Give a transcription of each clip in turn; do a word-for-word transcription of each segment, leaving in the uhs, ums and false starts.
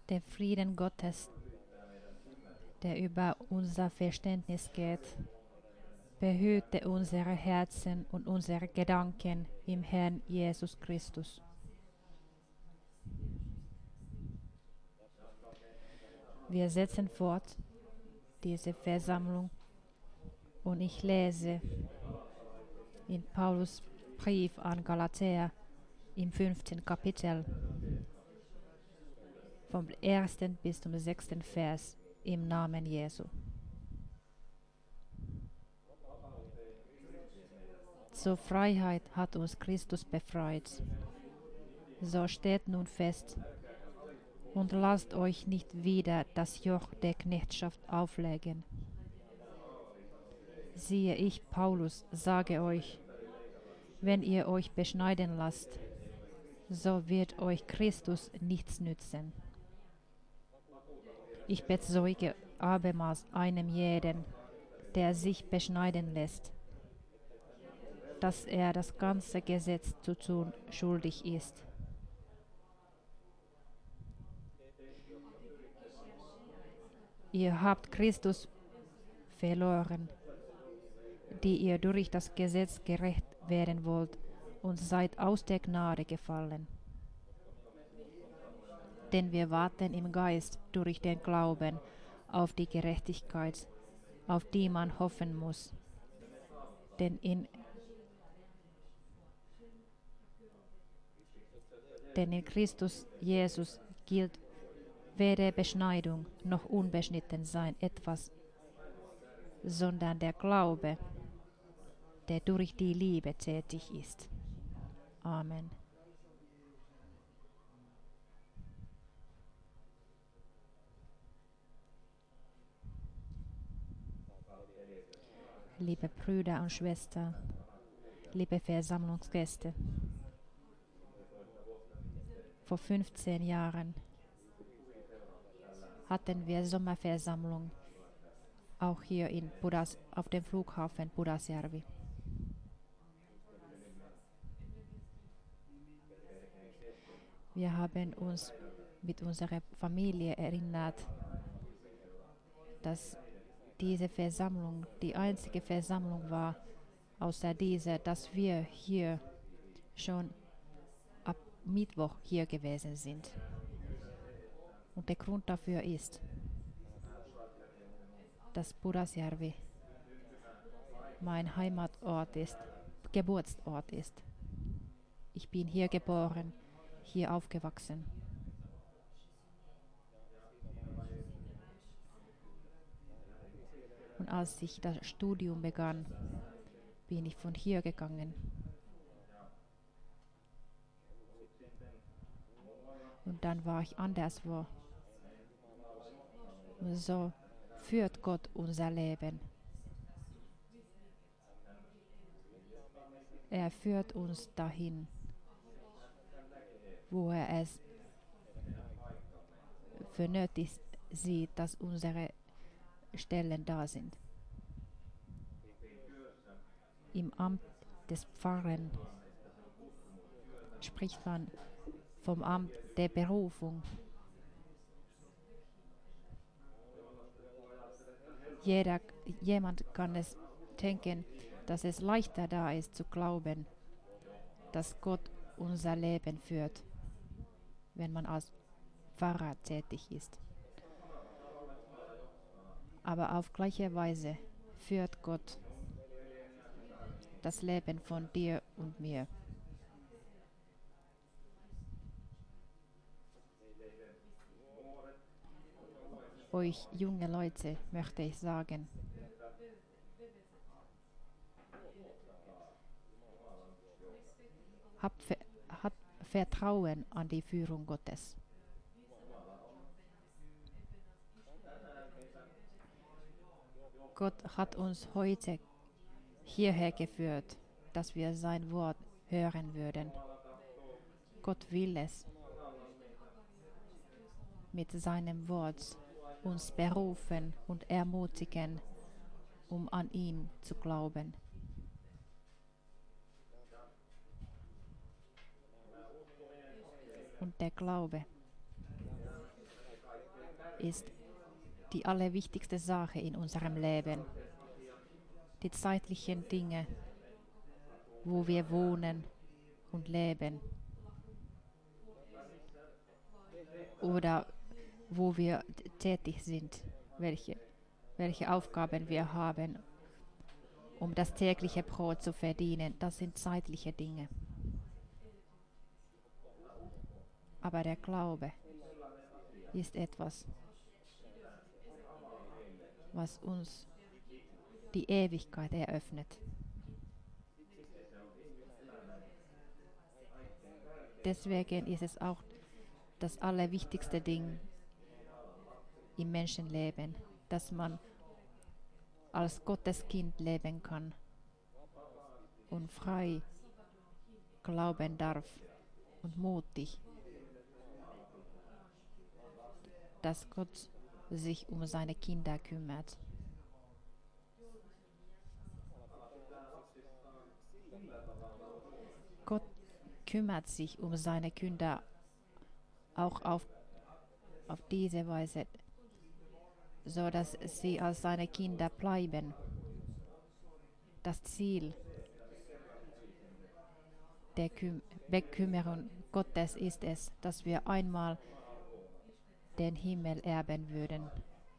Der Frieden Gottes, der über unser Verständnis geht, behüte unsere Herzen und unsere Gedanken im Herrn Jesus Christus. Wir setzen fort diese Versammlung und ich lese in Paulus Brief an Galatäer im fünften Kapitel vom ersten bis zum sechsten Vers im Namen Jesu. Zur Freiheit hat uns Christus befreit. So steht nun fest und lasst euch nicht wieder das Joch der Knechtschaft auflegen. Siehe, ich, Paulus, sage euch, wenn ihr euch beschneiden lasst, so wird euch Christus nichts nützen. Ich bezeuge abermals einem jeden, der sich beschneiden lässt, dass er das ganze Gesetz zu tun schuldig ist. Ihr habt Christus verloren, die ihr durch das Gesetz gerecht werden wollt, und seid aus der Gnade gefallen. Denn wir warten im Geist durch den Glauben auf die Gerechtigkeit, auf die man hoffen muss. Denn in, denn in Christus Jesus gilt weder Beschneidung noch Unbeschnittensein etwas, sondern der Glaube, der durch die Liebe tätig ist. Amen. Liebe Brüder und Schwestern, liebe Versammlungsgäste, vor fünfzehn Jahren hatten wir Sommerversammlung, auch hier in Pudas, auf dem Flughafen Pudasjärvi. Wir haben uns mit unserer Familie erinnert, dass diese Versammlung die einzige Versammlung war, außer dieser, dass wir hier schon ab Mittwoch hier gewesen sind. Und der Grund dafür ist, dass Pudasjärvi mein Heimatort ist, Geburtsort ist. Ich bin hier geboren, hier aufgewachsen. Und als ich das Studium begann, bin ich von hier gegangen. Und dann war ich anderswo. Und so führt Gott unser Leben. Er führt uns dahin, wo er es für nötig sieht, dass unsere Stellen da sind. Im Amt des Pfarrers spricht man vom Amt der Berufung. Jeder, jemand kann es denken, dass es leichter da ist zu glauben, dass Gott unser Leben führt, wenn man als Pfarrer tätig ist. Aber auf gleiche Weise führt Gott das Leben von dir und mir. Euch junge Leute möchte ich sagen, habt, habt Vertrauen an die Führung Gottes. Gott hat uns heute hierher geführt, dass wir sein Wort hören würden. Gott will es mit seinem Wort uns berufen und ermutigen, um an ihn zu glauben. Und der Glaube ist die allerwichtigste Sache in unserem Leben. Die zeitlichen Dinge, wo wir wohnen und leben. Oder wo wir tätig sind, welche, welche Aufgaben wir haben, um das tägliche Brot zu verdienen. Das sind zeitliche Dinge. Aber der Glaube ist etwas, was uns die Ewigkeit eröffnet. Deswegen ist es auch das allerwichtigste Ding im Menschenleben, dass man als Gottes Kind leben kann und frei glauben darf und mutig, dass Gott sich um seine Kinder kümmert. Gott kümmert sich um seine Kinder auch auf, auf diese Weise, so dass sie als seine Kinder bleiben. Das Ziel der Küm- Bekümmerung Gottes ist es, dass wir einmal den Himmel erben würden.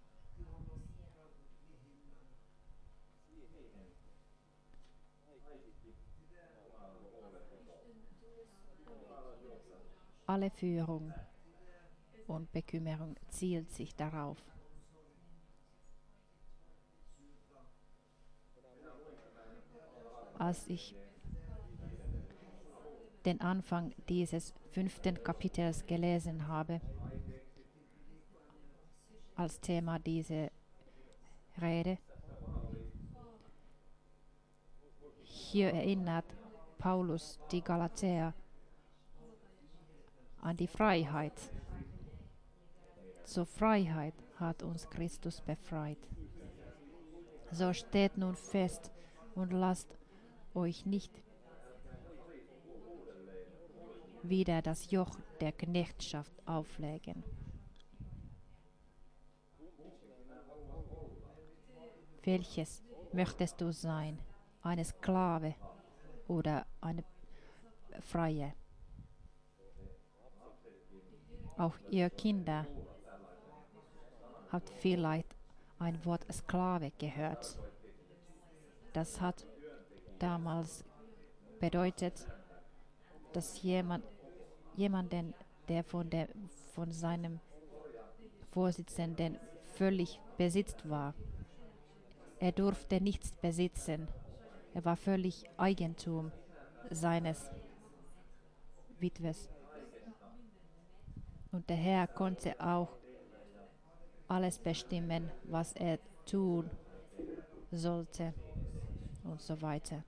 Alle Führung und Bekümmerung zielt sich darauf. Als ich den Anfang dieses fünften Kapitels gelesen habe, als Thema diese Rede, hier erinnert Paulus die Galatäer an die Freiheit. Zur Freiheit hat uns Christus befreit. So steht nun fest und lasst euch nicht wieder das Joch der Knechtschaft auflegen. Welches möchtest du sein? Eine Sklave oder eine Freie? Auch ihr Kinder habt vielleicht ein Wort Sklave gehört. Das hat damals bedeutet, dass jemand, jemanden, der von, der von seinem Vorsitzenden völlig besitzt war. Er durfte nichts besitzen. Er war völlig Eigentum seines Witwes. Und der Herr konnte auch alles bestimmen, was er tun sollte und so weiter.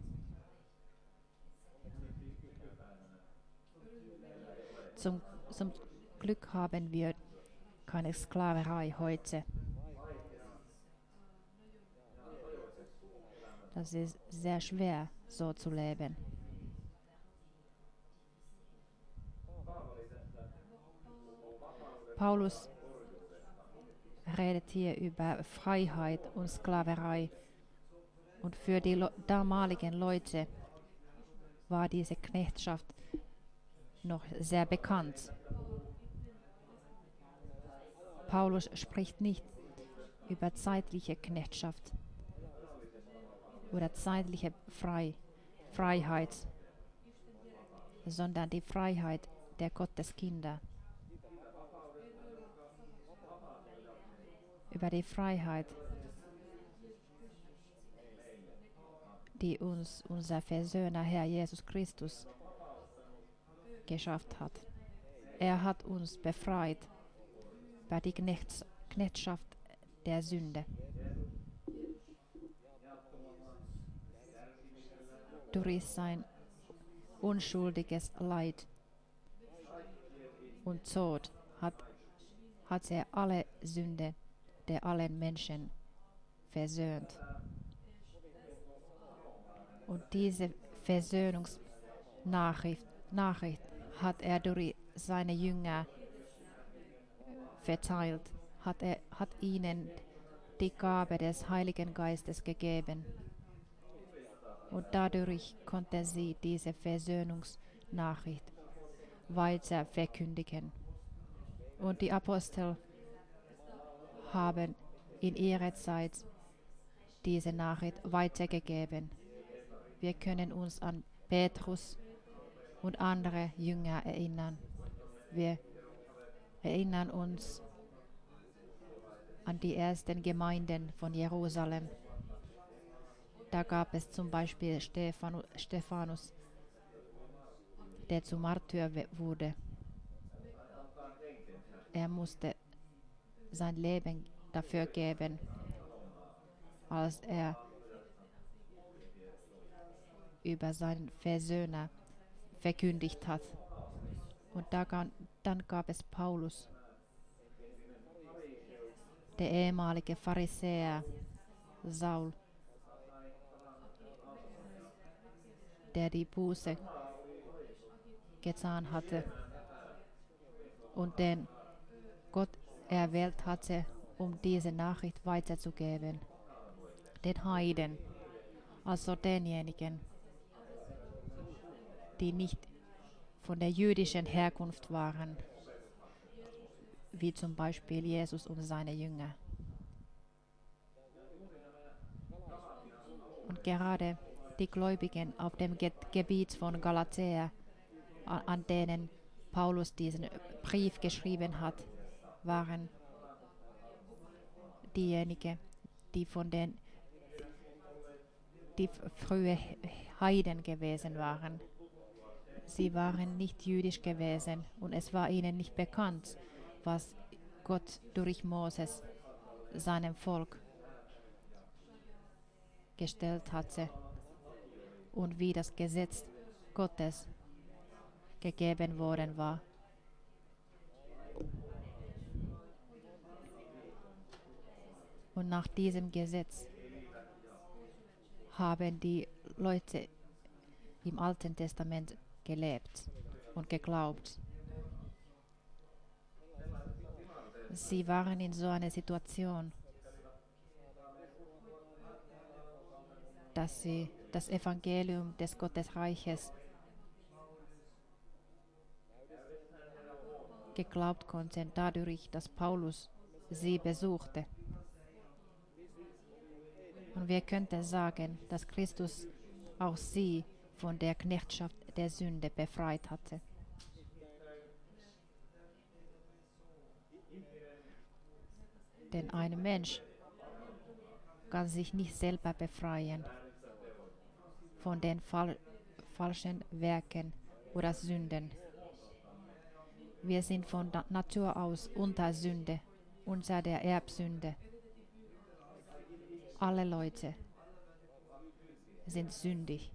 Zum, zum Glück haben wir keine Sklaverei heute. Das ist sehr schwer, so zu leben. Paulus redet hier über Freiheit und Sklaverei. Und für die lo- damaligen Leute war diese Knechtschaft noch sehr bekannt. Paulus spricht nicht über zeitliche Knechtschaft oder zeitliche Frei Freiheit, sondern die Freiheit der Gotteskinder. Über die Freiheit, die uns unser Versöhner Herr Jesus Christus geschafft hat. Er hat uns befreit bei der Knechts Knechtschaft der Sünde. Durch sein unschuldiges Leid und Tod hat, hat er alle Sünde der allen Menschen versöhnt. Und diese Versöhnungsnachricht Nachricht hat er durch seine Jünger verteilt. hat, er, hat ihnen die Gabe des Heiligen Geistes gegeben. Und dadurch konnten sie diese Versöhnungsnachricht weiter verkündigen. Und die Apostel haben in ihrer Zeit diese Nachricht weitergegeben. Wir können uns an Petrus und andere Jünger erinnern. Wir erinnern uns an die ersten Gemeinden von Jerusalem. Da gab es zum Beispiel Stephanus, Stephanus, der zum Märtyrer wurde. Er musste sein Leben dafür geben, als er über seinen Versöhner verkündigt hat. Und da, dann gab es Paulus, der ehemalige Pharisäer Saul, der die Buße getan hatte und den Gott erwählt hatte, um diese Nachricht weiterzugeben. Den Heiden, also denjenigen, die nicht von der jüdischen Herkunft waren, wie zum Beispiel Jesus und seine Jünger. Und gerade die Gläubigen auf dem Ge- Gebiet von Galatäa, an, an denen Paulus diesen Brief geschrieben hat, waren diejenigen, die von den die frühe Heiden gewesen waren. Sie waren nicht jüdisch gewesen und es war ihnen nicht bekannt, was Gott durch Moses seinem Volk gestellt hatte und wie das Gesetz Gottes gegeben worden war. Und nach diesem Gesetz haben die Leute im Alten Testament gelebt und geglaubt. Sie waren in so einer Situation, dass sie das Evangelium des Gottesreiches geglaubt konnten, dadurch, dass Paulus sie besuchte. Und wir könnten sagen, dass Christus auch sie von der Knechtschaft der Sünde befreit hatte. Denn ein Mensch kann sich nicht selber befreien von den fal- falschen Werken oder Sünden. Wir sind von der Natur aus unter Sünde, unter der Erbsünde. Alle Leute sind sündig.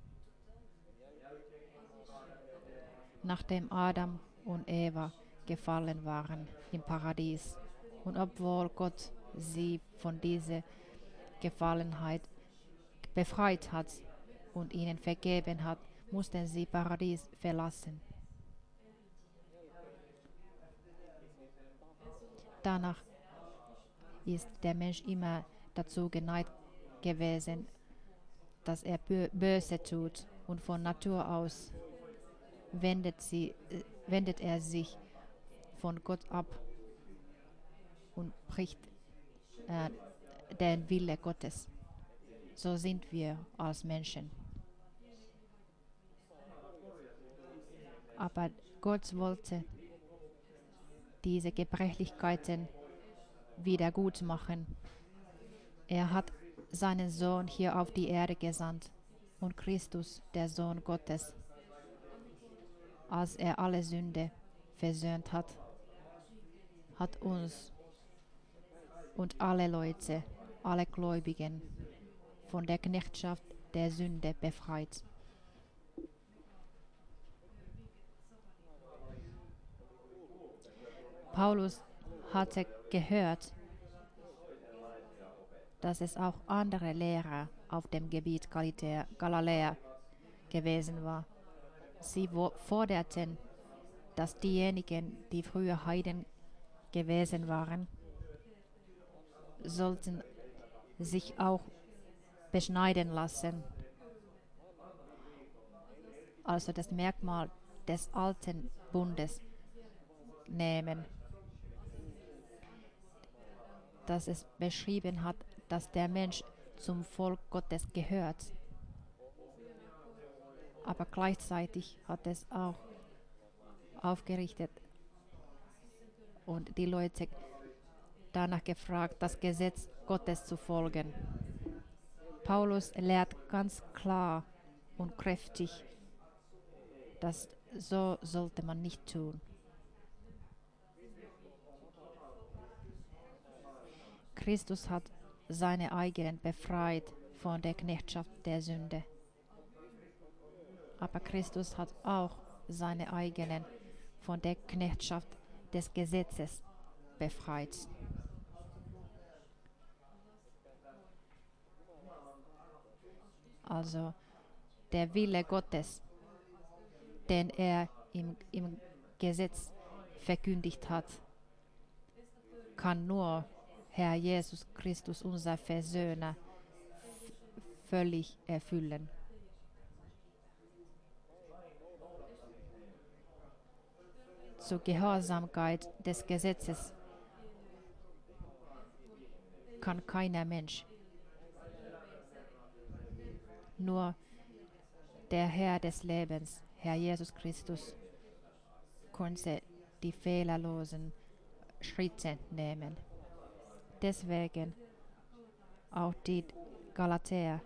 Nachdem Adam und Eva gefallen waren im Paradies und obwohl Gott sie von dieser Gefallenheit befreit hat und ihnen vergeben hat, mussten sie Paradies verlassen. Danach ist der Mensch immer dazu geneigt gewesen, dass er Böse tut und von Natur aus wendet, sie, äh, wendet er sich von Gott ab und bricht äh, den Wille Gottes. So sind wir als Menschen. Aber Gott wollte diese Gebrechlichkeiten wieder gut machen. Er hat seinen Sohn hier auf die Erde gesandt und Christus, der Sohn Gottes, als er alle Sünde versöhnt hat, hat uns und alle Leute, alle Gläubigen von der Knechtschaft der Sünde befreit. Paulus hatte gehört, dass es auch andere Lehrer auf dem Gebiet Galiläa, Galiläa gewesen war. Sie forderten, dass diejenigen, die früher Heiden gewesen waren, sollten sich auch beschneiden lassen, also das Merkmal des alten Bundes nehmen, dass es beschrieben hat, dass der Mensch zum Volk Gottes gehört. Aber gleichzeitig hat es auch aufgerichtet und die Leute danach gefragt, das Gesetz Gottes zu folgen. Paulus lehrt ganz klar und kräftig, dass so sollte man nicht tun. Christus hat seine eigenen befreit von der Knechtschaft der Sünde. Aber Christus hat auch seine eigenen von der Knechtschaft des Gesetzes befreit. Also der Wille Gottes, den er im, im Gesetz verkündigt hat, kann nur Herr Jesus Christus, unser Versöhner, völlig erfüllen. Zur Gehorsamkeit des Gesetzes kann keiner Mensch. Nur der Herr des Lebens, Herr Jesus Christus, konnte die fehlerlosen Schritte nehmen. Deswegen auch die Galatäer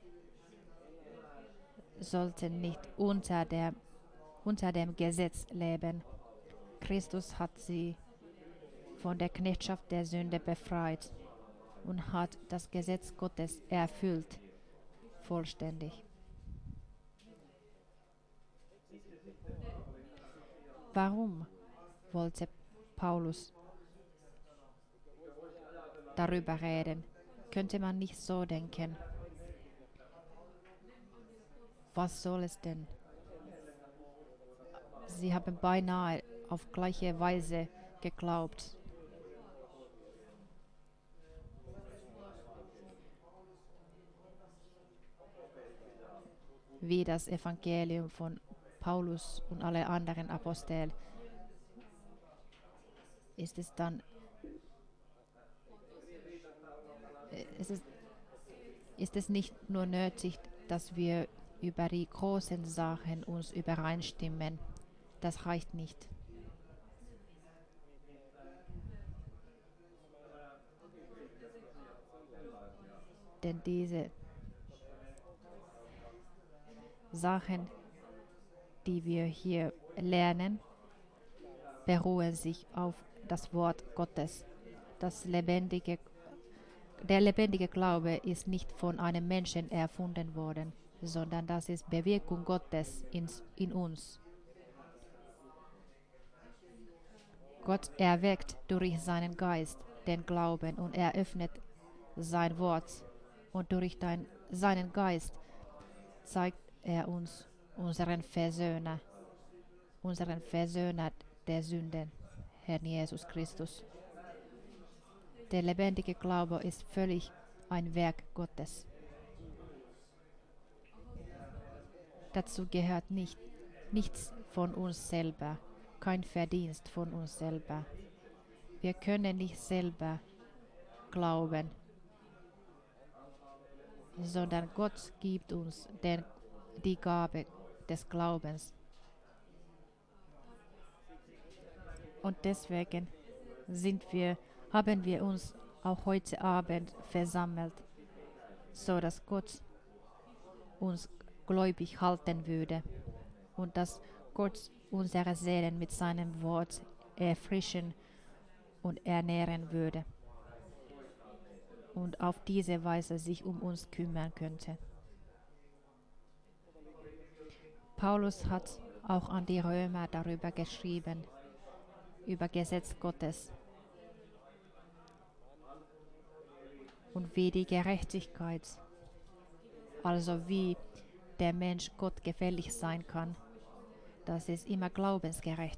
sollten nicht unter, der, unter dem Gesetz leben. Christus hat sie von der Knechtschaft der Sünde befreit und hat das Gesetz Gottes erfüllt, vollständig. Warum wollte Paulus darüber reden? Könnte man nicht so denken? Was soll es denn? Sie haben beinahe auf gleiche Weise geglaubt. Wie das Evangelium von Paulus und alle anderen Apostel ist es dann ist es, ist es nicht nur nötig, dass wir über die großen Sachen uns übereinstimmen. Das reicht nicht. Denn diese Sachen, die wir hier lernen, beruhen sich auf das Wort Gottes. Das lebendige, der lebendige Glaube ist nicht von einem Menschen erfunden worden, sondern das ist Bewirkung Gottes in, in uns. Gott erweckt durch seinen Geist den Glauben und eröffnet sein Wort. Und durch dein, seinen Geist zeigt er uns unseren Versöhner, unseren Versöhner der Sünden, Herrn Jesus Christus. Der lebendige Glaube ist völlig ein Werk Gottes. Dazu gehört nicht, nichts von uns selber, kein Verdienst von uns selber. Wir können nicht selber glauben, sondern Gott gibt uns den, die Gabe des Glaubens. Und deswegen sind wir, haben wir uns auch heute Abend versammelt, so dass Gott uns gläubig halten würde und dass Gott unsere Seelen mit seinem Wort erfrischen und ernähren würde und auf diese Weise sich um uns kümmern könnte. Paulus hat auch an die Römer darüber geschrieben, über Gesetz Gottes und wie die Gerechtigkeit, also wie der Mensch Gott gefällig sein kann. Das ist immer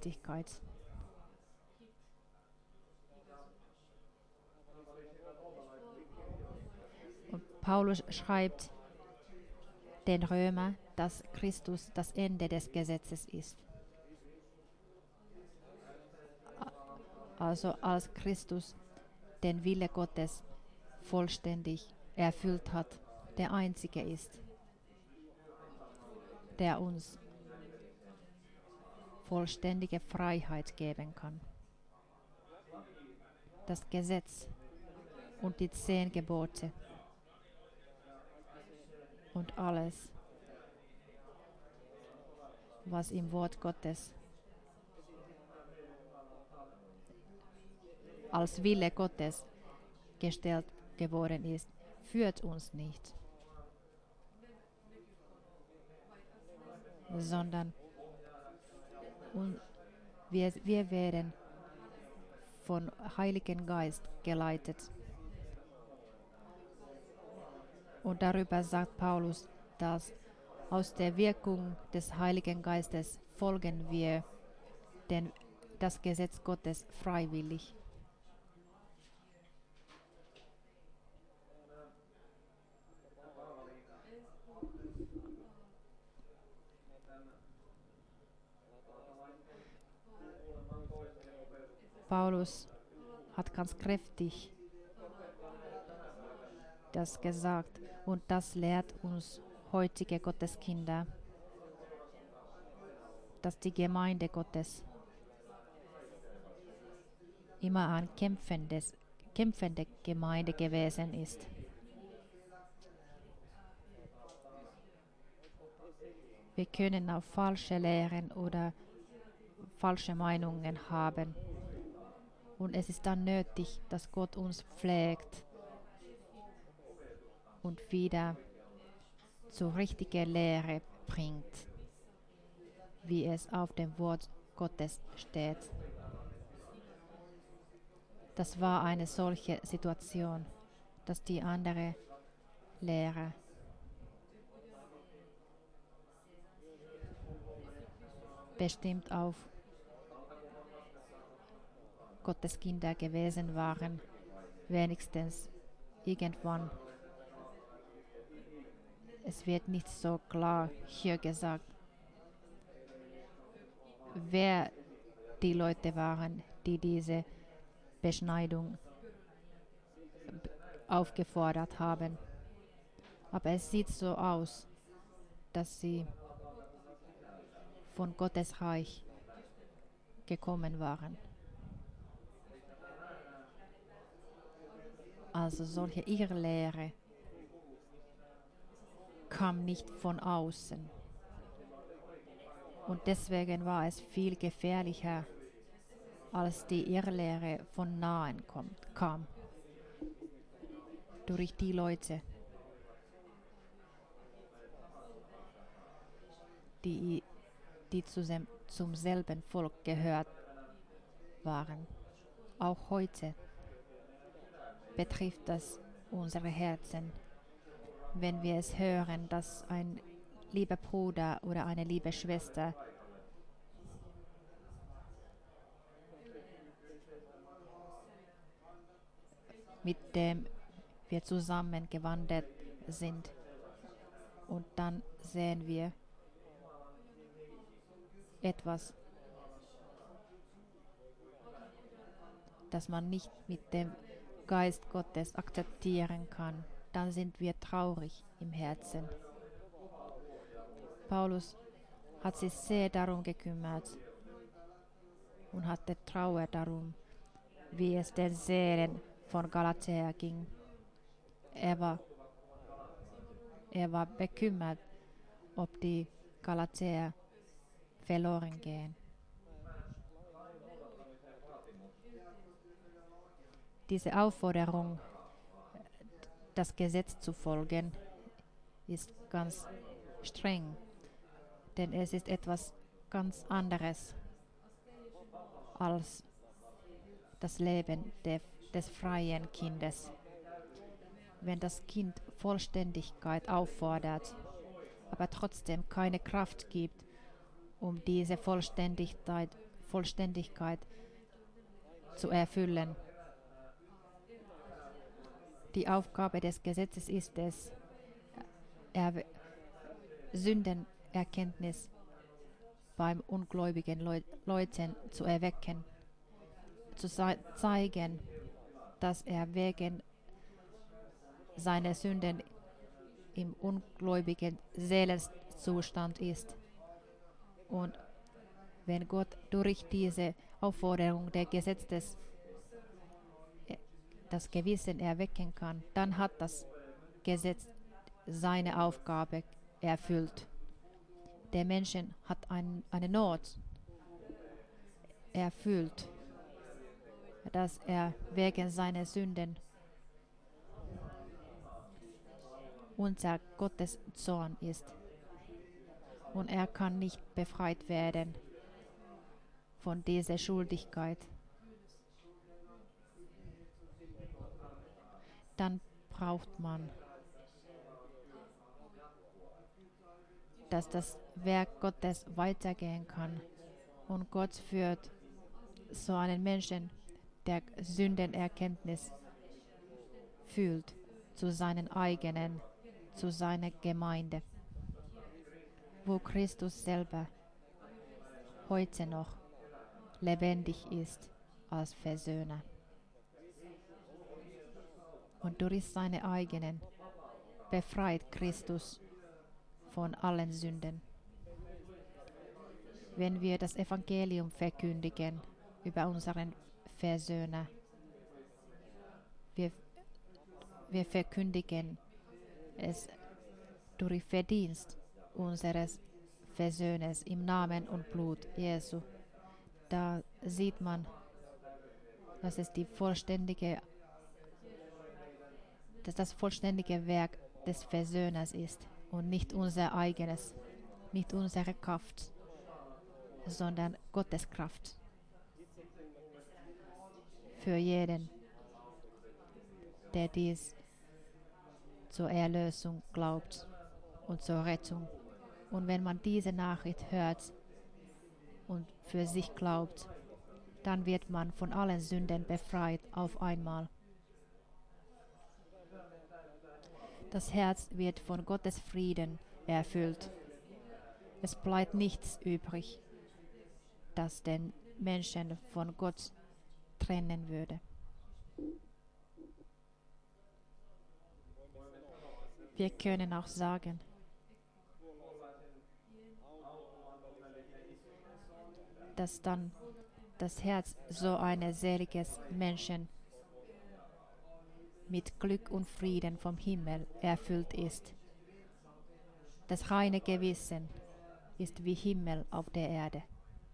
Glaubensgerechtigkeit. Paulus schreibt den Römer, dass Christus das Ende des Gesetzes ist. Also als Christus den Wille Gottes vollständig erfüllt hat, der Einzige ist, der uns vollständige Freiheit geben kann. Das Gesetz und die zehn Gebote und alles, was im Wort Gottes als Wille Gottes gestellt geworden ist, führt uns nicht, sondern und wir, wir werden von Heiligen Geist geleitet. Und darüber sagt Paulus, dass aus der Wirkung des Heiligen Geistes folgen wir den, das Gesetz Gottes freiwillig. Paulus hat ganz kräftig das gesagt und das lehrt uns heutige Gotteskinder, dass die Gemeinde Gottes immer eine kämpfendes, kämpfende Gemeinde gewesen ist. Wir können auch falsche Lehren oder falsche Meinungen haben. Und es ist dann nötig, dass Gott uns pflegt und wieder zur richtigen Lehre bringt, wie es auf dem Wort Gottes steht. Das war eine solche Situation, dass die andere Lehre bestimmt auf Gottes Kinder gewesen waren, wenigstens irgendwann. Es wird nicht so klar hier gesagt, wer die Leute waren, die diese Beschneidung aufgefordert haben. Aber es sieht so aus, dass sie von Gottes Reich gekommen waren. Also solche Irrlehre kam nicht von außen. Und deswegen war es viel gefährlicher, als die Irrlehre von nahen kommt, kam. Durch die Leute, die, die zu sem, zum selben Volk gehört waren. Auch heute betrifft das unsere Herzen, wenn wir es hören, dass ein lieber Bruder oder eine liebe Schwester mit dem wir zusammen gewandert sind und dann sehen wir etwas, das man nicht mit dem Geist Gottes akzeptieren kann, dann sind wir traurig im Herzen. Paulus hat sich sehr darum gekümmert und hatte Trauer darum, wie es den Seelen von Galatea ging. Er war, er war bekümmert, ob die Galatea verloren gehen. Diese Aufforderung, das Gesetz zu folgen, ist ganz streng, denn es ist etwas ganz anderes als das Leben de, des freien Kindes. Wenn das Kind Vollständigkeit auffordert, aber trotzdem keine Kraft gibt, um diese Vollständigkeit, Vollständigkeit zu erfüllen, Die Aufgabe des Gesetzes ist es, er Sündenerkenntnis beim ungläubigen Leu Leuten zu erwecken, zu zeigen, dass er wegen seiner Sünden im ungläubigen Seelenzustand ist. Und wenn Gott durch diese Aufforderung des Gesetzes das Gewissen erwecken kann, dann hat das Gesetz seine Aufgabe erfüllt. Der Mensch hat ein, eine Not erfüllt, dass er wegen seiner Sünden unser Gottes Sohn ist. Und er kann nicht befreit werden von dieser Schuldigkeit. Dann braucht man, dass das Werk Gottes weitergehen kann. Und Gott führt so einen Menschen, der Sündenerkenntnis fühlt, zu seinen eigenen, zu seiner Gemeinde, wo Christus selber heute noch lebendig ist als Versöhner. Und durch seine eigenen befreit Christus von allen Sünden. Wenn wir das Evangelium verkündigen über unseren Versöhner, wir, wir verkündigen es durch Verdienst unseres Versöhners im Namen und Blut Jesu. Da sieht man, dass es die vollständige, dass das vollständige Werk des Versöhners ist und nicht unser eigenes, nicht unsere Kraft, sondern Gottes Kraft für jeden, der dies zur Erlösung glaubt und zur Rettung. Und wenn man diese Nachricht hört und für sich glaubt, dann wird man von allen Sünden befreit auf einmal. Das Herz wird von Gottes Frieden erfüllt. Es bleibt nichts übrig, das den Menschen von Gott trennen würde. Wir können auch sagen, dass dann das Herz so eines seligen Menschen mit Glück und Frieden vom Himmel erfüllt ist. Das reine Gewissen ist wie Himmel auf der Erde.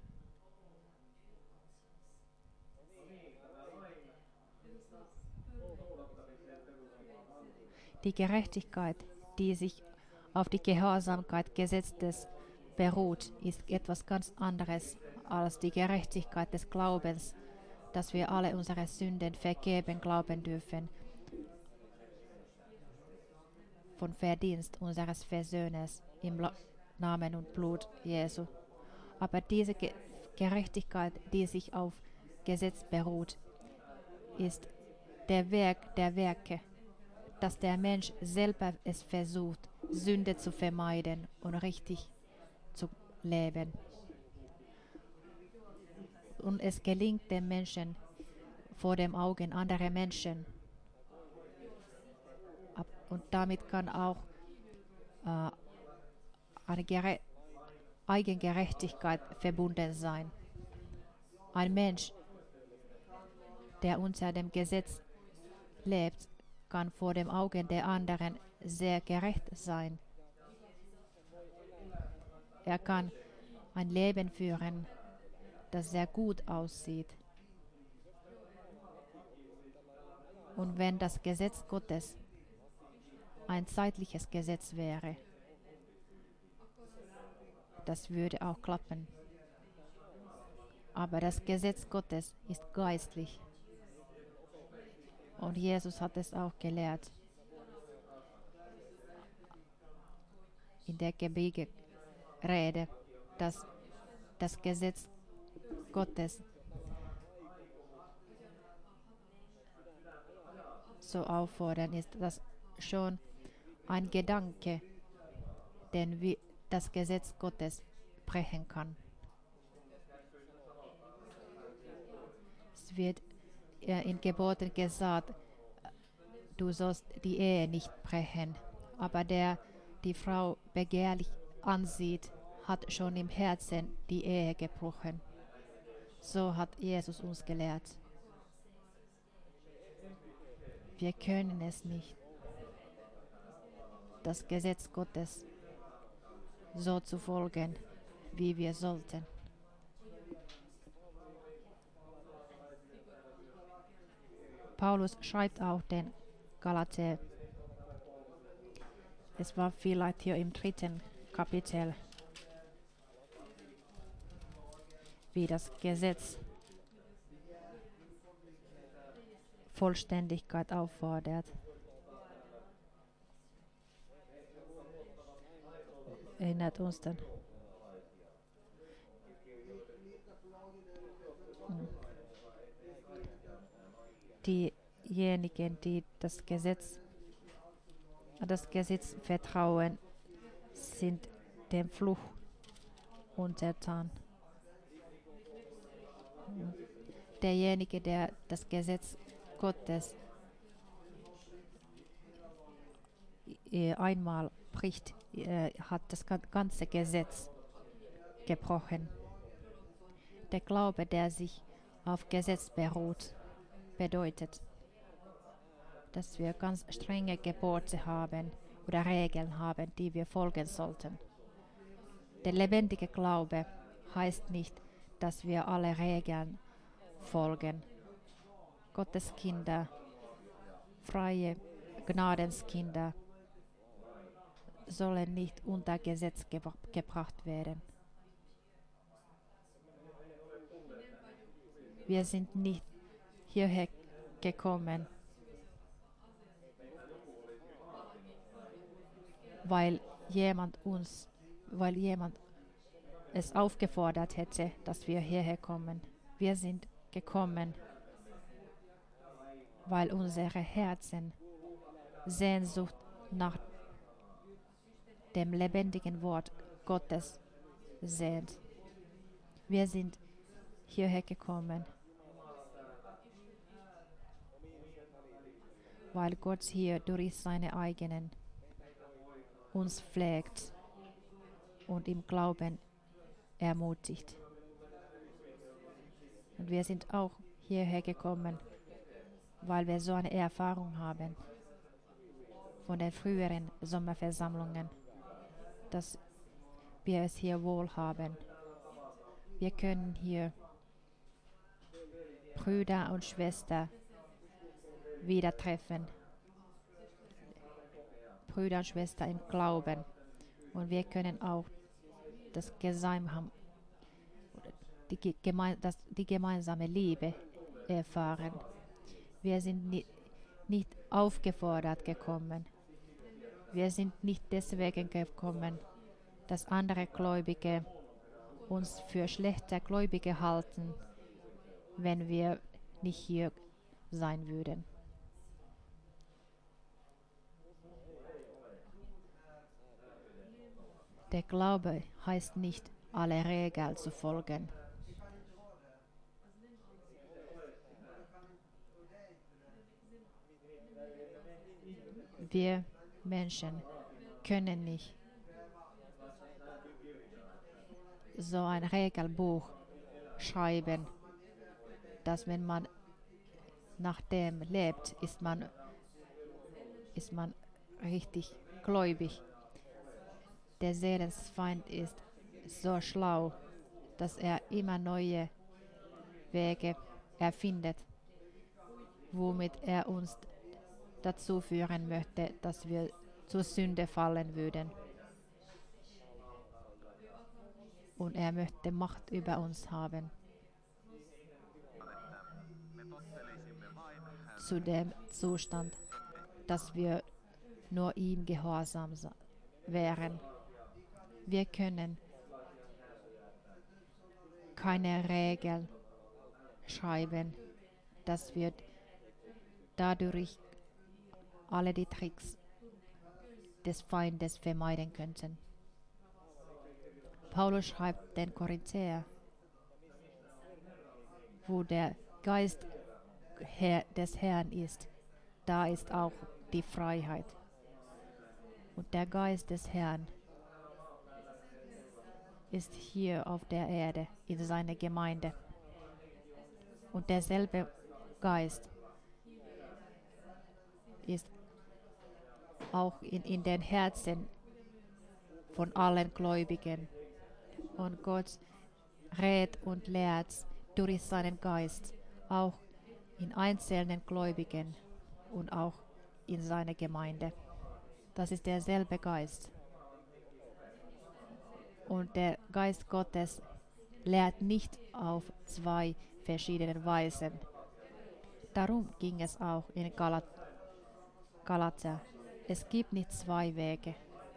Die Gerechtigkeit, die sich auf die Gehorsamkeit Gesetzes beruht, ist etwas ganz anderes als die Gerechtigkeit des Glaubens, dass wir alle unsere Sünden vergeben glauben dürfen, von Verdienst unseres Versöhners im Namen und Blut Jesu. Aber diese Ge Gerechtigkeit, die sich auf Gesetz beruht, ist der Werk der Werke, dass der Mensch selber es versucht, Sünde zu vermeiden und richtig zu leben. Und es gelingt dem Menschen vor den Augen anderer Menschen. Und damit kann auch äh, eine Gere Eigengerechtigkeit verbunden sein. Ein Mensch, der unter dem Gesetz lebt, kann vor den Augen der anderen sehr gerecht sein. Er kann ein Leben führen, das sehr gut aussieht. Und wenn das Gesetz Gottes ein zeitliches Gesetz wäre, das würde auch klappen. Aber das Gesetz Gottes ist geistlich. Und Jesus hat es auch gelehrt. In der Gebirge-Rede, dass das Gesetz Gottes so auffordern, ist das schon ein Gedanke, den wir das Gesetz Gottes brechen kann. Es wird äh, in Geboten gesagt, du sollst die Ehe nicht brechen, aber der die Frau begehrlich ansieht, hat schon im Herzen die Ehe gebrochen. So hat Jesus uns gelehrt. Wir können es nicht, das Gesetz Gottes so zu folgen, wie wir sollten. Paulus schreibt auch den Galater. Es war vielleicht hier im dritten Kapitel, wie das Gesetz Vollständigkeit auffordert. Erinnert uns dann. Diejenigen, die das Gesetz, das Gesetz vertrauen, sind dem Fluch untertan. Derjenige, der das Gesetz Gottes einmal bricht, hat das ganze Gesetz gebrochen. Der Glaube, der sich auf Gesetz beruht, bedeutet, dass wir ganz strenge Gebote haben oder Regeln haben, die wir folgen sollten. Der lebendige Glaube heißt nicht, dass wir alle Regeln folgen. Gottes Kinder, freie Gnadenskinder, sollen nicht unter Gesetz gebra- gebracht werden. Wir sind nicht hierher gekommen, weil jemand uns, weil jemand es aufgefordert hätte, dass wir hierher kommen. Wir sind gekommen, weil unsere Herzen Sehnsucht nach dem lebendigen Wort Gottes sehnt. Wir sind hierher gekommen, weil Gott hier durch seine eigenen uns pflegt und im Glauben ermutigt. Und wir sind auch hierher gekommen, weil wir so eine Erfahrung haben von den früheren Sommerversammlungen, dass wir es hier wohl haben. Wir können hier Brüder und Schwestern wieder treffen. Brüder und Schwestern im Glauben. Und wir können auch das Geheim, die, geme, das, die gemeinsame Liebe erfahren. Wir sind ni, nicht aufgefordert gekommen. Wir sind nicht deswegen gekommen, dass andere Gläubige uns für schlechte Gläubige halten, wenn wir nicht hier sein würden. Der Glaube heißt nicht, alle Regeln zu folgen. Wir Menschen können nicht so ein Regelbuch schreiben, dass wenn man nach dem lebt, ist man, ist man richtig gläubig. Der Seelenfeind ist so schlau, dass er immer neue Wege erfindet, womit er uns dazu führen möchte, dass wir zur Sünde fallen würden. Und er möchte Macht über uns haben. Zu dem Zustand, dass wir nur ihm gehorsam wären. Wir können keine Regeln schreiben, dass wir dadurch alle die Tricks des Feindes vermeiden könnten. Paulus schreibt den Korinther, wo der Geist Herr, des Herrn ist, da ist auch die Freiheit. Und der Geist des Herrn ist hier auf der Erde in seiner Gemeinde. Und derselbe Geist ist auch in, in den Herzen von allen Gläubigen. Und Gott rät und lehrt durch seinen Geist auch in einzelnen Gläubigen und auch in seiner Gemeinde. Das ist derselbe Geist. Und der Geist Gottes lehrt nicht auf zwei verschiedene Weisen. Darum ging es auch in Galat Galater. Es gibt nicht zwei Wege.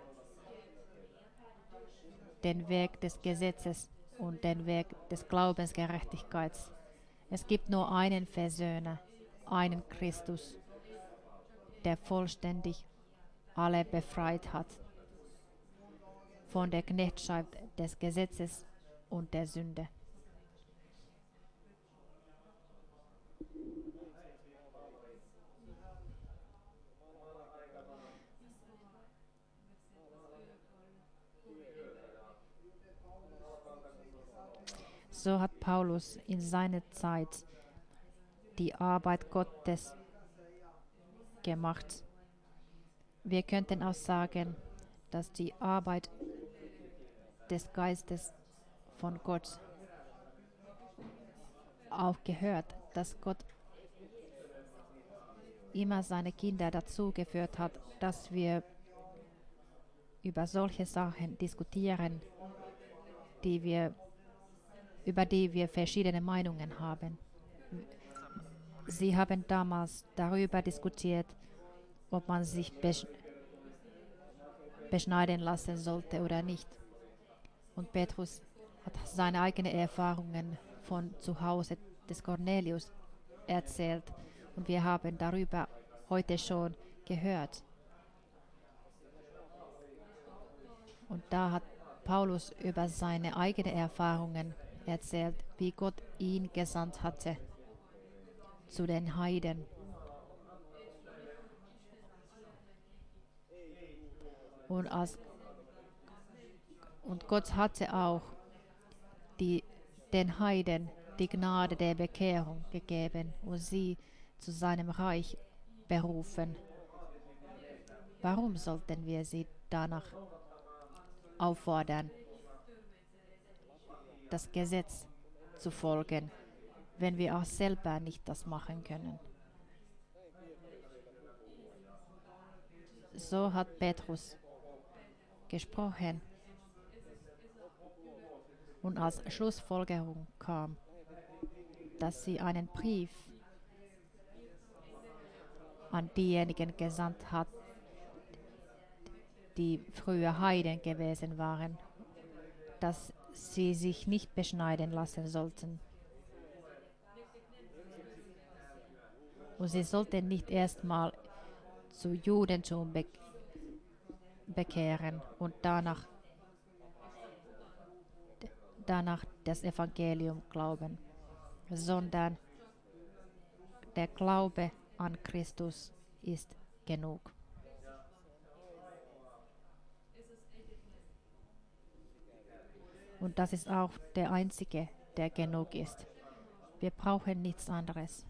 Den Weg des Gesetzes und den Weg des Glaubensgerechtigkeits. Es gibt nur einen Versöhner, einen Christus, der vollständig alle befreit hat von der Knechtschaft des Gesetzes und der Sünde. So hat Paulus in seiner Zeit die Arbeit Gottes gemacht. Wir könnten auch sagen, dass die Arbeit des Geistes von Gott auch gehört, dass Gott immer seine Kinder dazu geführt hat, dass wir über solche Sachen diskutieren, die wir, über die wir verschiedene Meinungen haben. Sie haben damals darüber diskutiert, ob man sich besch beschneiden lassen sollte oder nicht. Und Petrus hat seine eigenen Erfahrungen von zu Hause des Cornelius erzählt. Und wir haben darüber heute schon gehört. Und da hat Paulus über seine eigenen Erfahrungen erzählt, wie Gott ihn gesandt hatte zu den Heiden. Und, als, und Gott hatte auch die, den Heiden die Gnade der Bekehrung gegeben und sie zu seinem Reich berufen. Warum sollten wir sie danach auffordern, das Gesetz zu folgen, wenn wir auch selber nicht das machen können? So hat Petrus gesprochen und als Schlussfolgerung kam, dass sie einen Brief an diejenigen gesandt hat, die früher Heiden gewesen waren, dass sie sich nicht beschneiden lassen sollten. Und sie sollten nicht erstmal zu Judentum be bekehren und danach, danach das Evangelium glauben, sondern der Glaube an Christus ist genug. Und das ist auch der einzige, der genug ist. Wir brauchen nichts anderes.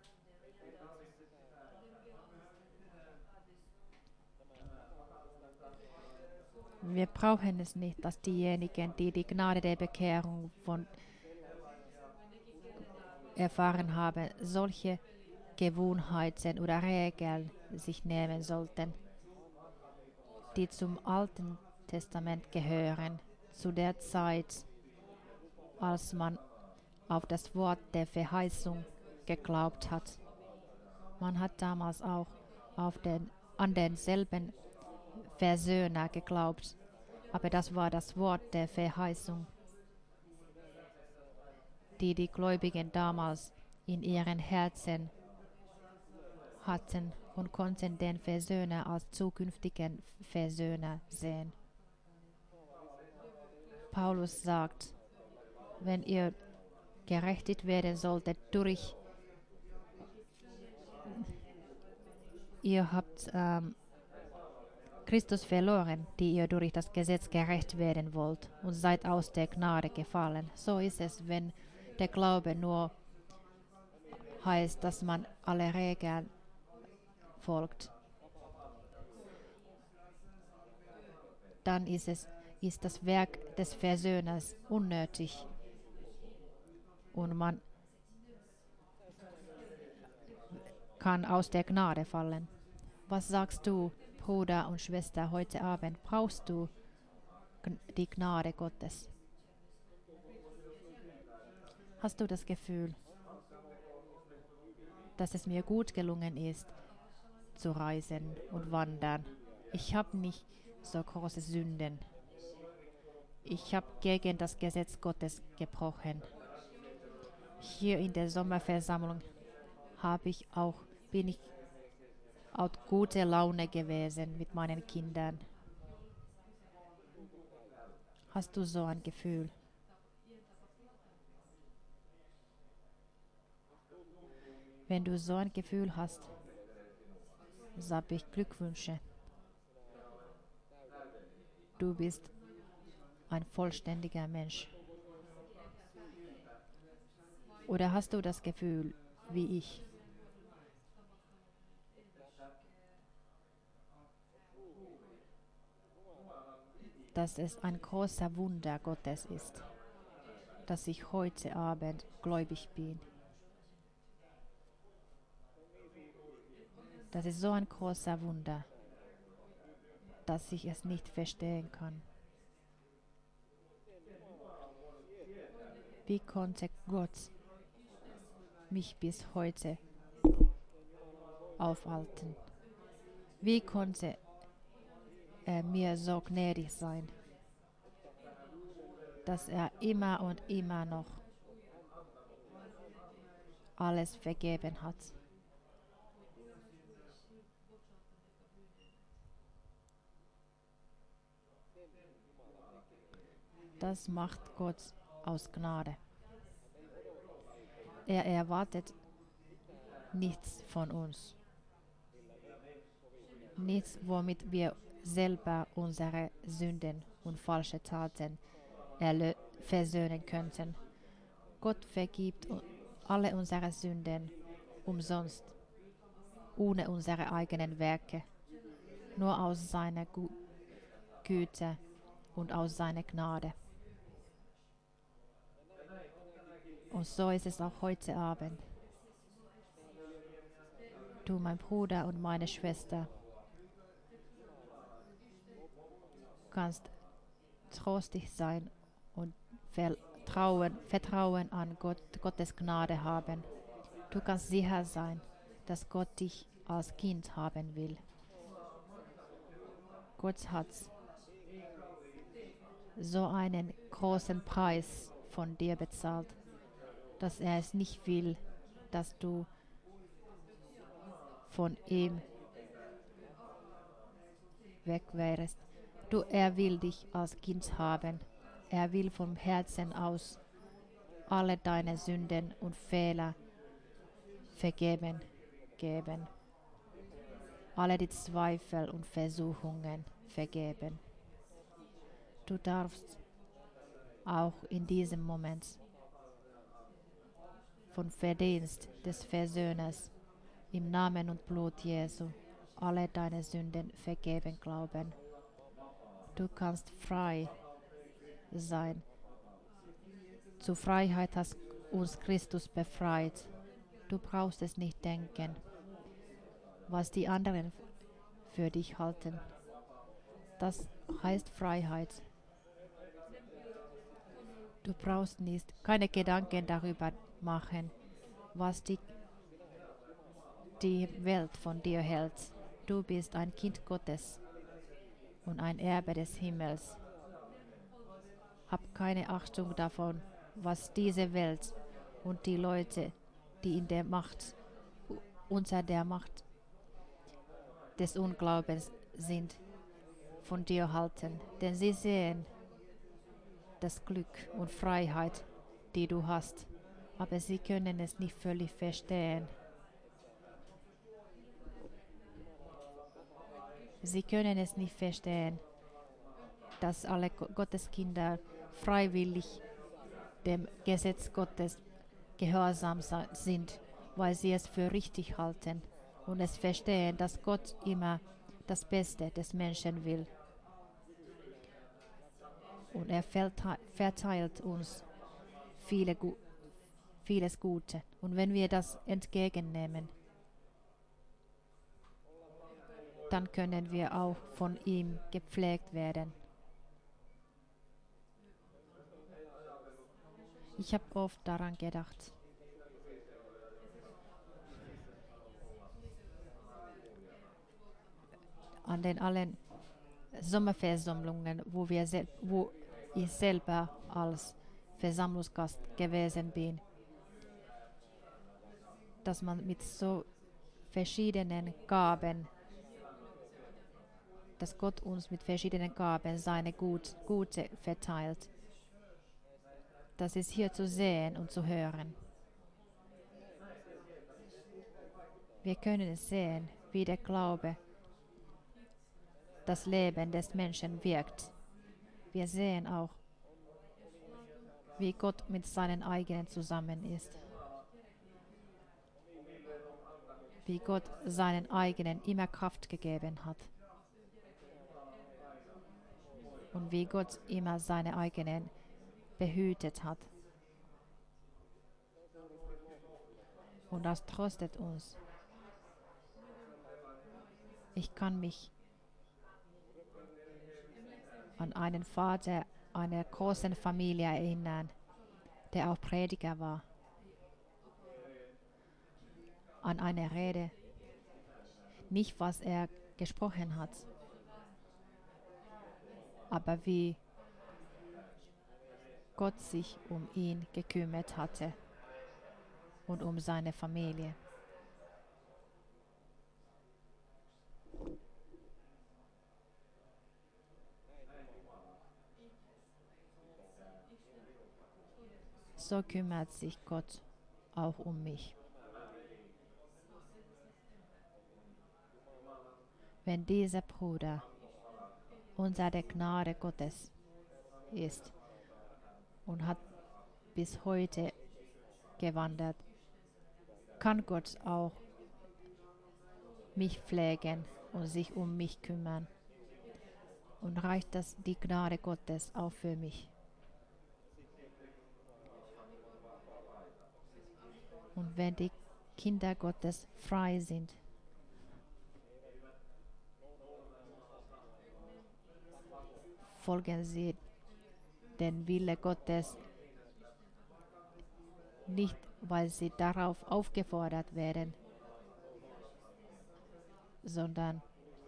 Wir brauchen es nicht, dass diejenigen, die die Gnade der Bekehrung von erfahren haben, solche Gewohnheiten oder Regeln sich nehmen sollten, die zum Alten Testament gehören, zu der Zeit, als man auf das Wort der Verheißung geglaubt hat. Man hat damals auch auf den, an denselben Versöhner geglaubt, aber das war das Wort der Verheißung, die die Gläubigen damals in ihren Herzen hatten und konnten den Versöhner als zukünftigen Versöhner sehen. Paulus sagt, wenn ihr gerechtigt werden solltet durch, ihr habt ähm, Christus verloren, die ihr durch das Gesetz gerecht werden wollt und seid aus der Gnade gefallen. So ist es, wenn der Glaube nur heißt, dass man alle Regeln folgt. Dann ist, es, ist das Werk des Versöhners unnötig und man kann aus der Gnade fallen. Was sagst du, Bruder und Schwester, heute Abend? Brauchst du die Gnade Gottes? Hast du das Gefühl, dass es mir gut gelungen ist, zu reisen und wandern? Ich habe nicht so große Sünden. Ich habe gegen das Gesetz Gottes gebrochen. Hier in der Sommerversammlung habe ich auch, bin ich auf gute Laune gewesen mit meinen Kindern. Hast du so ein Gefühl? Wenn du so ein Gefühl hast, sage ich Glückwünsche. Du bist ein vollständiger Mensch. Oder hast du das Gefühl, wie ich, dass es ein großer Wunder Gottes ist, dass ich heute Abend gläubig bin? Das ist so ein großer Wunder, dass ich es nicht verstehen kann. Wie konnte Gott mich bis heute aufhalten? Wie konnte er mir so gnädig sein, dass er immer und immer noch alles vergeben hat? Das macht Gott aus Gnade. Er erwartet nichts von uns. Nichts, womit wir selber unsere Sünden und falsche Taten versöhnen könnten. Gott vergibt alle unsere Sünden umsonst, ohne unsere eigenen Werke, nur aus seiner Gu- Güte und aus seiner Gnade. Und so ist es auch heute Abend. Du, mein Bruder und meine Schwester, kannst trostig sein und vertrauen, Vertrauen an Gott, Gottes Gnade haben. Du kannst sicher sein, dass Gott dich als Kind haben will. Gott hat so einen großen Preis von dir bezahlt, dass er es nicht will, dass du von ihm weg wärst. Du, er will dich als Kind haben. Er will vom Herzen aus alle deine Sünden und Fehler vergeben geben. Alle die Zweifel und Versuchungen vergeben. Du darfst auch in diesem Moment von Verdienst des Versöhners im Namen und Blut Jesu alle deine Sünden vergeben glauben. Du kannst frei sein. Zur Freiheit hat uns Christus befreit. Du brauchst es nicht denken, was die anderen für dich halten. Das heißt Freiheit. Du brauchst nicht keine Gedanken darüber machen, was die, die Welt von dir hält. Du bist ein Kind Gottes und ein Erbe des Himmels. Hab keine Achtung davon, was diese Welt und die Leute, die in der Macht, unter der Macht des Unglaubens sind, von dir halten, denn sie sehen das Glück und Freiheit, die du hast, aber sie können es nicht völlig verstehen. Sie können es nicht verstehen, dass alle Gottes Kinder freiwillig dem Gesetz Gottes gehorsam sind, weil sie es für richtig halten und es verstehen, dass Gott immer das Beste des Menschen will. Und er verteilt uns viele, vieles Gute. Und wenn wir das entgegennehmen, dann können wir auch von ihm gepflegt werden. Ich habe oft daran gedacht, an den allen Sommerversammlungen, wo, wir wo ich selber als Versammlungsgast gewesen bin, dass man mit so verschiedenen Gaben, dass Gott uns mit verschiedenen Gaben seine Gut, Gute verteilt. Das ist hier zu sehen und zu hören. Wir können sehen, wie der Glaube das Leben des Menschen wirkt. Wir sehen auch, wie Gott mit seinen eigenen zusammen ist. Wie Gott seinen eigenen immer Kraft gegeben hat. Und wie Gott immer seine eigenen behütet hat. Und das tröstet uns. Ich kann mich an einen Vater einer großen Familie erinnern, der auch Prediger war. An eine Rede, nicht was er gesprochen hat, aber wie Gott sich um ihn gekümmert hatte und um seine Familie. So kümmert sich Gott auch um mich. Wenn dieser Bruder unter der Gnade Gottes ist und hat bis heute gewandert, kann Gott auch mich pflegen und sich um mich kümmern. Und reicht das die Gnade Gottes auch für mich. Und wenn die Kinder Gottes frei sind, folgen sie den Wille Gottes nicht, weil sie darauf aufgefordert werden, sondern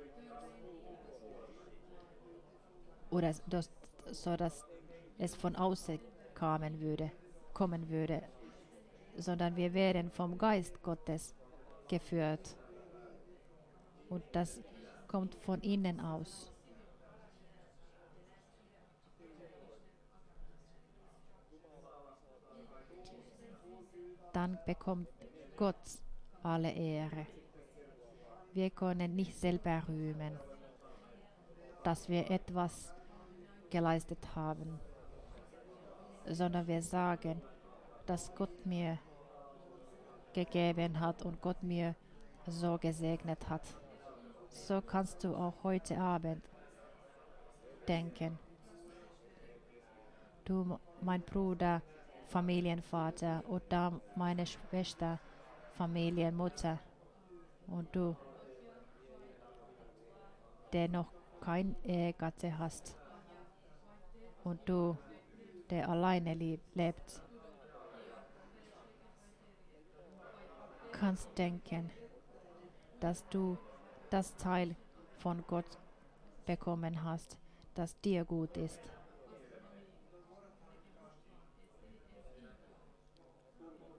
oder das, so dass es von außen kommen würde, kommen würde, sondern wir werden vom Geist Gottes geführt. Und das kommt von innen aus. Dann bekommt Gott alle Ehre. Wir können nicht selber rühmen, dass wir etwas geleistet haben, sondern wir sagen, dass Gott mir gegeben hat und Gott mir so gesegnet hat. So kannst du auch heute Abend denken. Du, mein Bruder, Familienvater oder meine Schwester, Familienmutter und du, der noch kein Ehegatte hast und du, der alleine lebt, kannst denken, dass du das Teil von Gott bekommen hast, das dir gut ist.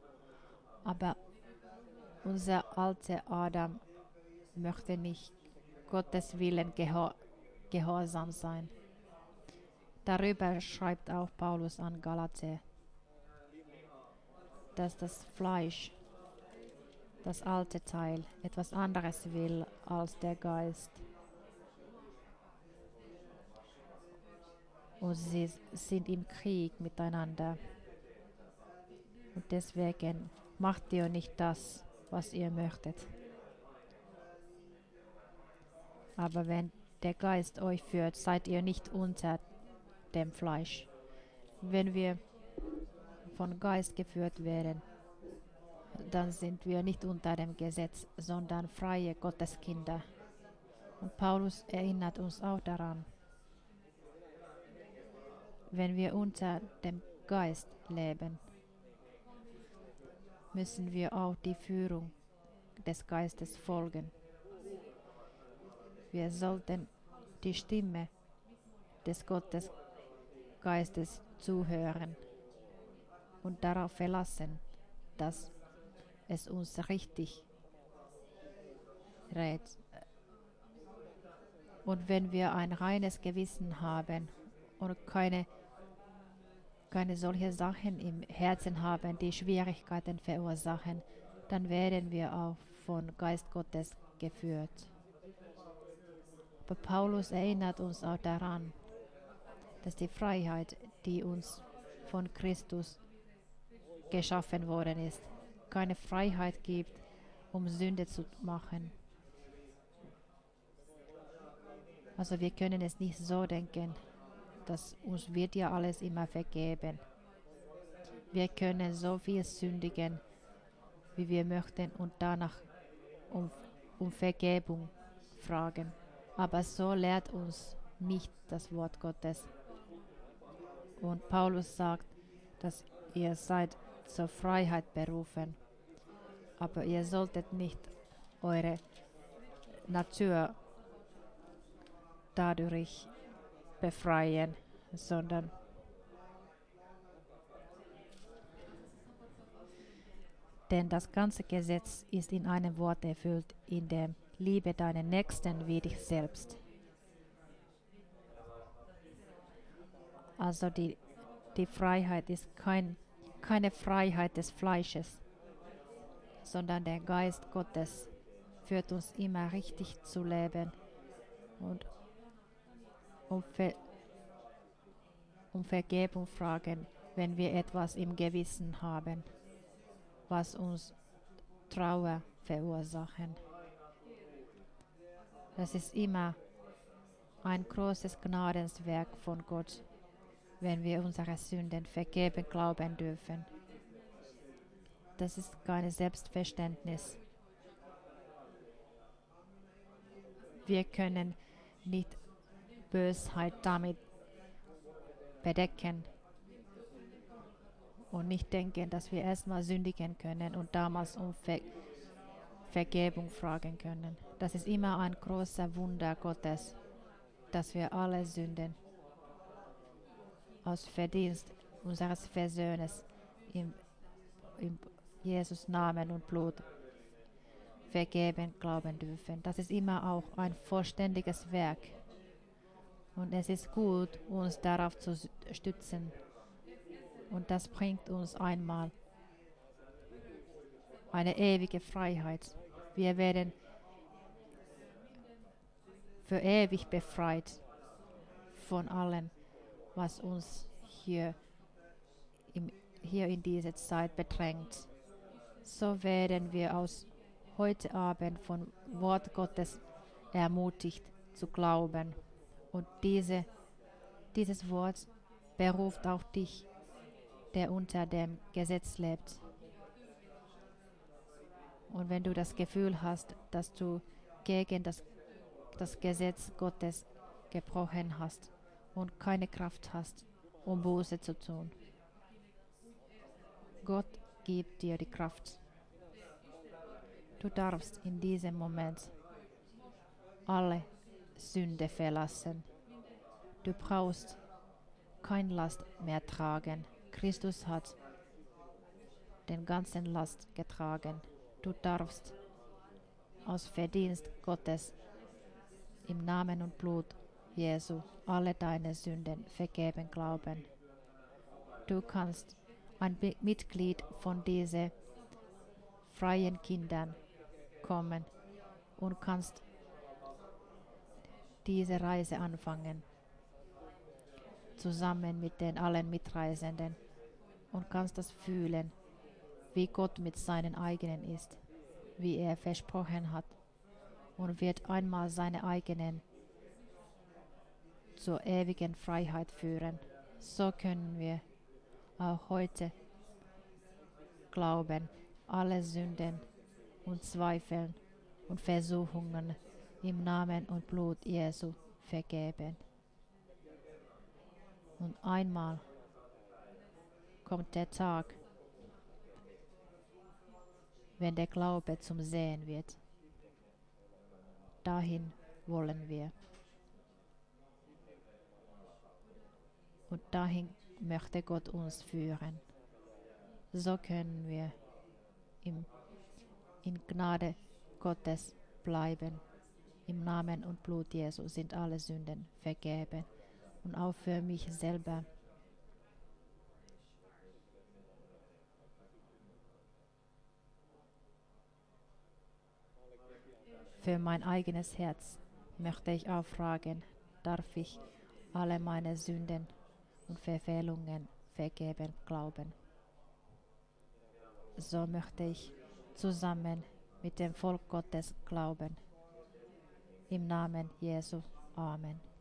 Aber unser alter Adam möchte nicht Gottes Willen gehor gehorsam sein. Darüber schreibt auch Paulus an Galater, dass das Fleisch, das alte Teil, etwas anderes will als der Geist. Und sie sind im Krieg miteinander. Und deswegen macht ihr nicht das, was ihr möchtet. Aber wenn der Geist euch führt, seid ihr nicht unter dem Fleisch. Wenn wir von Geist geführt werden, dann sind wir nicht unter dem Gesetz, sondern freie Gotteskinder. Und Paulus erinnert uns auch daran, wenn wir unter dem Geist leben, müssen wir auch die Führung des Geistes folgen. Wir sollten die Stimme des Gottesgeistes zuhören und darauf verlassen, dass es uns richtig rät. Und wenn wir ein reines Gewissen haben und keine, keine solche Sachen im Herzen haben, die Schwierigkeiten verursachen, dann werden wir auch von Geist Gottes geführt. Aber Paulus erinnert uns auch daran, dass die Freiheit, die uns von Christus geschaffen worden ist, keine Freiheit gibt, um Sünde zu machen. Also wir können es nicht so denken, dass uns wird ja alles immer vergeben. Wir können so viel sündigen, wie wir möchten und danach um, um Vergebung fragen. Aber so lehrt uns nicht das Wort Gottes. Und Paulus sagt, dass ihr seid zur Freiheit berufen, aber ihr solltet nicht eure Natur dadurch befreien, sondern denn das ganze Gesetz ist in einem Wort erfüllt, in dem Liebe deinen Nächsten wie dich selbst. Also die, die Freiheit ist kein, keine Freiheit des Fleisches, sondern der Geist Gottes führt uns immer richtig zu leben und um, Ver, um Vergebung fragen, wenn wir etwas im Gewissen haben, was uns Trauer verursachen. Das ist immer ein großes Gnadenswerk von Gott, wenn wir unsere Sünden vergeben glauben dürfen. Das ist kein Selbstverständnis. Wir können nicht Bösheit damit bedecken und nicht denken, dass wir erstmal sündigen können und damals um Ver Vergebung fragen können. Das ist immer ein großer Wunder Gottes, dass wir alle Sünden aus Verdienst unseres Versöhners im, im Jesus Namen und Blut vergeben glauben dürfen. Das ist immer auch ein vollständiges Werk. Und es ist gut, uns darauf zu stützen. Und das bringt uns einmal eine ewige Freiheit. Wir werden für ewig befreit von allem, was uns hier, im, hier in dieser Zeit bedrängt. So werden wir aus heute Abend von Wort Gottes ermutigt zu glauben. Und diese, dieses Wort beruft auch dich, der unter dem Gesetz lebt. Und wenn du das Gefühl hast, dass du gegen das, das Gesetz Gottes gebrochen hast und keine Kraft hast, um Buße zu tun, Gott gibt dir die Kraft. Du darfst in diesem Moment alle Sünde verlassen. Du brauchst kein Last mehr tragen. Christus hat den ganzen Last getragen. Du darfst aus Verdienst Gottes im Namen und Blut Jesu alle deine Sünden vergeben glauben. Du kannst ein Mitglied von diesen freien Kindern kommen und kannst diese Reise anfangen, zusammen mit den allen Mitreisenden, und kannst das fühlen, wie Gott mit seinen eigenen ist, wie er versprochen hat, und wird einmal seine eigenen zur ewigen Freiheit führen. So können wir auch heute glauben, alle Sünden und Zweifel und Versuchungen im Namen und Blut Jesu vergeben. Und einmal kommt der Tag, wenn der Glaube zum Sehen wird. Dahin wollen wir. Und dahin möchte Gott uns führen. So können wir im, in Gnade Gottes bleiben. Im Namen und Blut Jesu sind alle Sünden vergeben. Und auch für mich selber. Für mein eigenes Herz möchte ich auch fragen, darf ich alle meine Sünden und Verfehlungen vergeben glauben. So möchte ich zusammen mit dem Volk Gottes glauben. Im Namen Jesu. Amen.